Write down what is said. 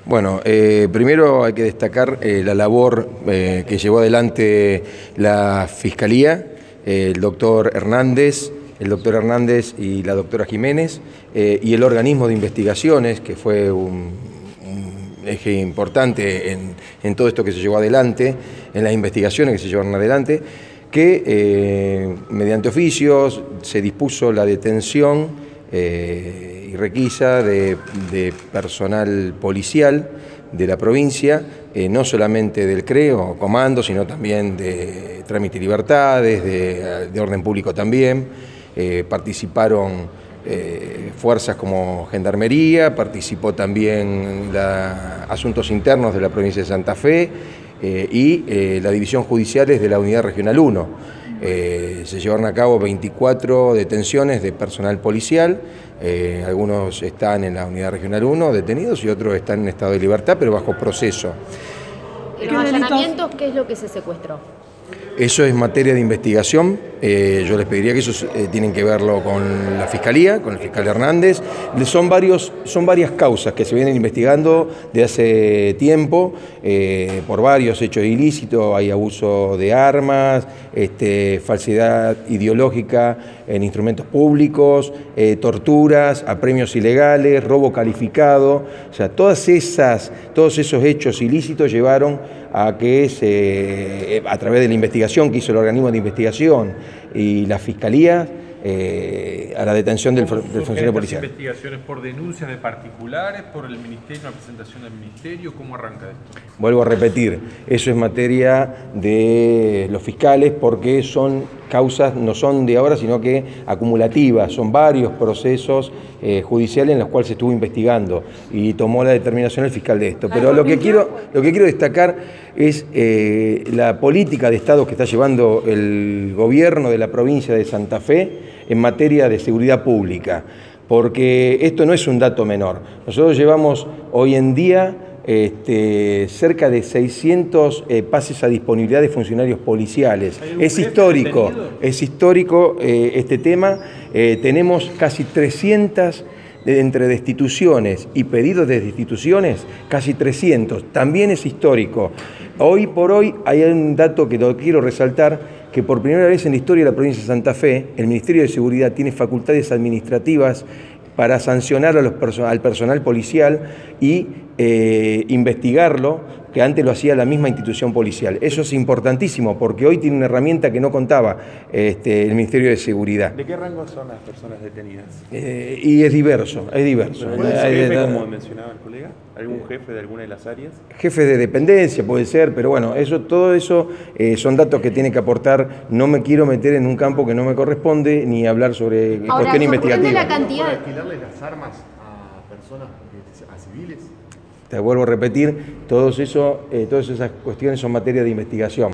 Bueno, primero hay que destacar la labor que llevó adelante la Fiscalía, el doctor Hernández y la doctora Jiménez, y el organismo de investigaciones, que fue un eje importante en todo esto que se llevó adelante, en las investigaciones que se llevaron adelante, que mediante oficios se dispuso la detención y requisa de personal policial de la provincia, no solamente del CRE o comando, sino también de trámite y libertades, de orden público también. Participaron fuerzas como Gendarmería, participó también Asuntos Internos de la provincia de Santa Fe y la División Judiciales de la Unidad Regional 1. Se llevaron a cabo 24 detenciones de personal policial, algunos están en la Unidad Regional 1 detenidos y otros están en estado de libertad, pero bajo proceso. ¿Los allanamientos qué es lo que se secuestró? Eso es materia de investigación. Yo les pediría que eso tienen que verlo con la Fiscalía, con el fiscal Hernández. Son varias causas que se vienen investigando de hace tiempo por varios hechos ilícitos. Hay abuso de armas, falsedad ideológica en instrumentos públicos, torturas, apremios ilegales, robo calificado. O sea, todos esos hechos ilícitos llevaron a que a través de la investigación que hizo el organismo de investigación y la Fiscalía, a la detención del funcionario policial. ¿Investigaciones por denuncias de particulares, por el Ministerio, una presentación del Ministerio? ¿Cómo arranca esto? Vuelvo a repetir, eso es materia de los fiscales porque son causas, no son de ahora, sino que acumulativas, son varios procesos judiciales en los cuales se estuvo investigando y tomó la determinación el fiscal de esto. Pero lo que quiero destacar es la política de Estado que está llevando el gobierno de la provincia de Santa Fe en materia de seguridad pública, porque esto no es un dato menor. Nosotros llevamos hoy en día cerca de 600 pases a disponibilidad de funcionarios policiales. Es histórico este tema. Tenemos casi 300 entre destituciones y pedidos de destituciones, casi 300. También es histórico. Hoy por hoy hay un dato que lo quiero resaltar, que por primera vez en la historia de la provincia de Santa Fe, el Ministerio de Seguridad tiene facultades administrativas para sancionar al personal policial y investigarlo, que antes lo hacía la misma institución policial. Eso es importantísimo porque hoy tiene una herramienta que no contaba el Ministerio de Seguridad. ¿De qué rango son las personas detenidas? Y es diverso. ¿Jefe, como mencionaba el colega? ¿Algún jefe de alguna de las áreas? Jefe de dependencia puede ser, pero bueno, todo eso son datos que tiene que aportar. No me quiero meter en un campo que no me corresponde ni hablar sobre cuestión investigativa. La cantidad ¿Puede alquilarle las armas a personas, a civiles? Te vuelvo a repetir, todas esas cuestiones son materia de investigación.